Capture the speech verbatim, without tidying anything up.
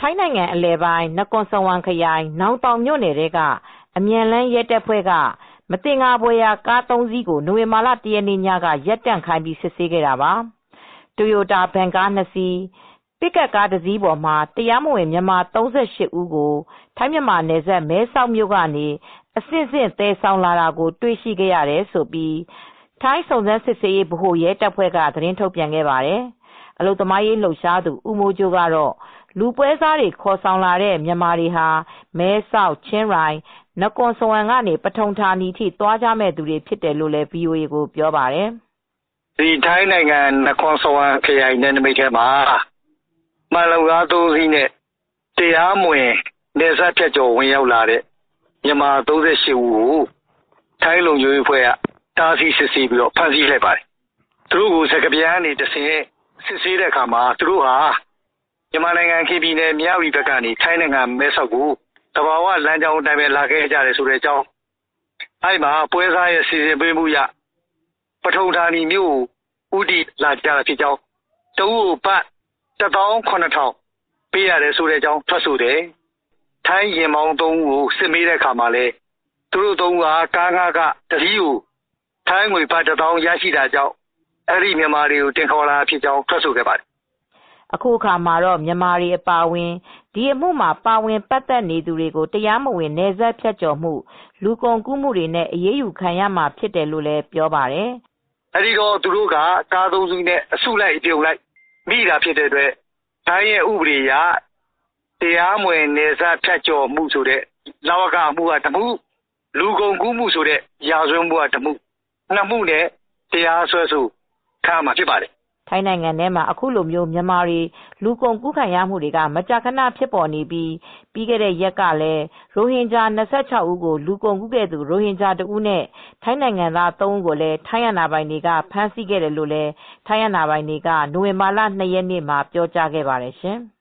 ထိုင်းနိုင်ငံအလယ်ပိုင်း နကွန်စဝမ်ခရိုင် နောင်တောင်မြို့နယ်ထဲက အမြန်လမ်းရဲတပ်ဖွဲ့က မသင်္ကာဖွယ်ရာကားသုံးစီးကို နိုဝင်ဘာလ ၁ ရက်နေ့ညက ရပ်တန့်ခိုင်းပြီး စစ်ဆေးခဲ့တာပါ။ တိုယိုတာဗင်ကား နှစ်စီး၊ ပစ်ကပ်ကားတစ်စီးပေါ်မှာ တရားမဝင် မြန်မာ ၃၈ ဦးကို ထိုင်းမြန်မာနယ်စပ် မဲဆောက်မြို့ကနေ အဆင့်ဆင့် သယ်ဆောင်လာတာကို တွေ့ရှိခဲ့ရတယ်လို့ ထိုင်းစုံစမ်းစစ်ဆေးရေးဗဟိုရဲတပ်ဖွဲ့က သတင်းထုတ်ပြန်ခဲ့ပါတယ်။ အလုပ်သမားရေးလှုပ်ရှားသူ ဦးမိုးကြိုးကတော့ လူပွဲစားတွေခေါ်ဆောင်လာတဲ့ မြန်မာတွေဟာ မဲဆောက်၊ ချင်းရိုင်၊ နကွန်စဝမ်ကနေ ပထုံဌာနီထိ သွားကြမယ့်သူတွေဖြစ်တယ်လို့ ဗွီအိုအေကိုပြောပါတယ်။ "ထိုင်းနိုင်ငံ နကွန်စဝမ်ခရိုင်နယ်နမိတ်ထဲမှာ မှန်လုံကားသုံးစီးနဲ့ တရားမဝင်နယ်စပ်ဖြတ်ကျော်ဝင်ရောက်လာတဲ့ မြန်မာ ၃၈ ဦးကို ထိုင်းလုံခြုံရေးအဖွဲ့က တားဆီးစစ်ဆေးပြီး ဖမ်းဆီးလိုက်ပါတယ်။ သူတို့ကို စကားပြန်ကနေတဆင့် စစ်ဆေးတဲ့အခါမှာ သူတို့ဟာ မြန်မာနိုင်ငံ ခင်ပြည်နယ် မြဝတီဘက်ကနေ ထိုင်းနိုင်ငံ မဲဆောက်ကို သဘာဝလမ်းကြောင်းအတိုင်း လာခဲ့ကြတယ်ဆိုတဲ့အကြောင်း အဲဒီမှာ ပွဲစားရဲ့စီစဉ်ပေးမှုအရ ပထုံဌာနီမြို့ကို ဦးတည်လာကြတာဖြစ်ကြောင်း တဦးကို ဘတ် တသောင်းခုနှစ်ထောင်ပေးရတယ်ဆိုတဲ့အကြောင်း ထွက်ဆိုတယ်။ ထိုင်းယာဉ်မောင်းသုံးဦးကို စစ်မေးတဲ့အခါမှာလည်း သူတို့သုံးဦးဟာ ကားငှားခတစီးကို ထိုင်းငွေ ဘတ်တသောင်းရရှိတာကြောင့် အဲဒီမြန်မာတွေကို တင်ခေါ်လာတာဖြစ်ကြောင်း ထွက်ဆိုခဲ့ပါတယ်။ " အခုအခါမှာတော့ မြန်မာတွေအပါအဝင် ဒီအမှုမှာ ပါဝင်ပတ်သက်နေသူတွေကို တရားမဝင် နယ်စပ်ဖြတ်ကျော်မှု၊ လူကုန်ကူးမှုတွေနဲ့ အရေးယူခံရမှာဖြစ်တယ်လို့လည်း ပြောပါတယ်။ "အဲဒီတော့ သူတို့က ကားသုံးစီးနဲ့ အစုလိုက် အပြုံလိုက် မိတာဖြစ်တဲ့အတွက် ထိုင်းဥပဒေအရ တရားမဝင် နယ်စပ်ဖြတ်ကျော်မှုဆိုတဲ့ လဝကအမှုက တမှု၊ လူကုန်ကူးမှုဆိုတဲ့ ရာဇဝတ်မှုက တမှု နှစ်မှုနဲ့ တရားစွဲဆိုခံရမှာဖြစ်ပါတယ်။ " ထိုင်းနိုင်ငံထဲမှာ အခုလိုမြန်မာတွေ လူကုန်ကူးခံရမှုတွေက မကြာခဏဖြစ်ပေါ်နေပြီး ပြီးခဲ့တဲ့ရက်ကလည်း ရိုဟင်ဂျာ ၂၆ ဦးကို လူကုန်ကူးခဲ့သူ ရိုဟင်ဂျာတဦးနဲ့ ထိုင်းနိုင်ငံသား သုံးဦးကိုလည်း ထိုင်းအာဏာပိုင်တွေက ဖမ်းဆီးခဲ့တယ်လို့လည်း ထိုင်းအာဏာပိုင်တွေက နိုဝင်ဘာလ ၂ ရက်နေ့မှာ ပြောကြားခဲ့ပါတယ်ရှင်။